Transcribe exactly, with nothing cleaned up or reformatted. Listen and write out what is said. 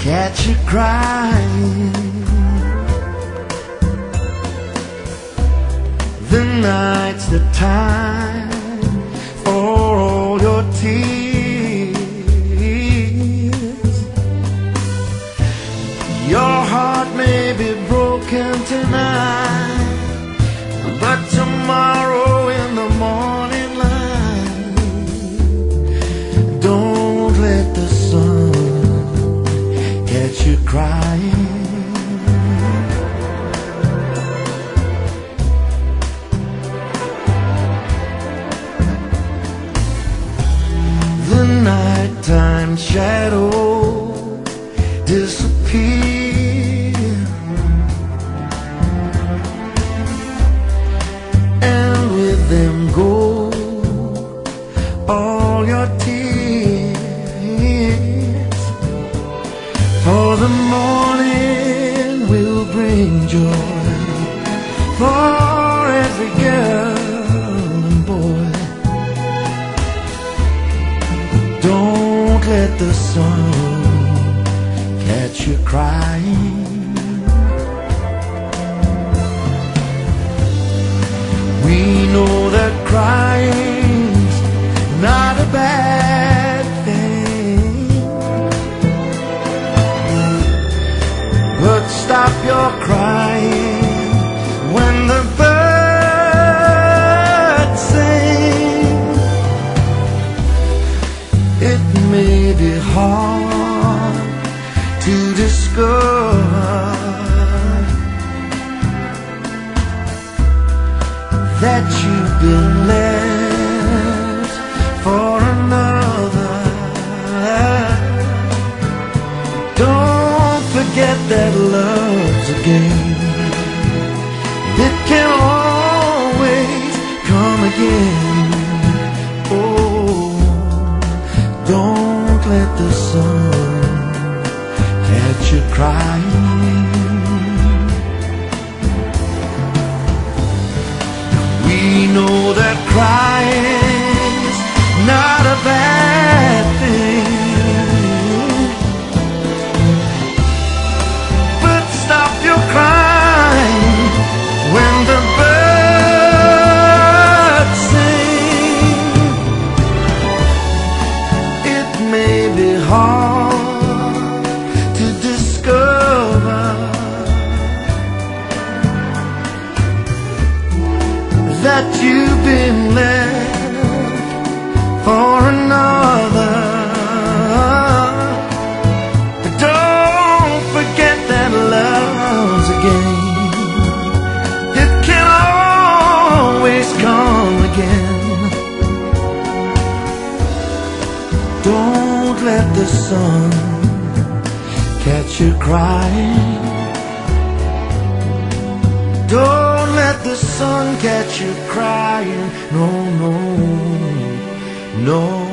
catch you crying. The night's the time for all your tears. Your heart may be broken tonight, but tomorrow in the morning light, don't let the sun catch you crying. The nighttime shadows disappear, and with them go all your tears. For the morning will bring joy for every girl and boy. Don't let the sun catch you crying. We know that crying's not a bad thing, but stop your crying when the birds sing. It may be hard to discover that you've been left for another. Don't forget that love's a game. It can always come again. Oh, don't let the sun catch you crying. We know that crying's not a bad thing, but stop your crying when the birds sing. It may be hard to discover that you've been left for another, but don't forget that love's a game. It can always come again. Don't let the sun catch you crying. Don't let the sun catch you crying. No, no, no.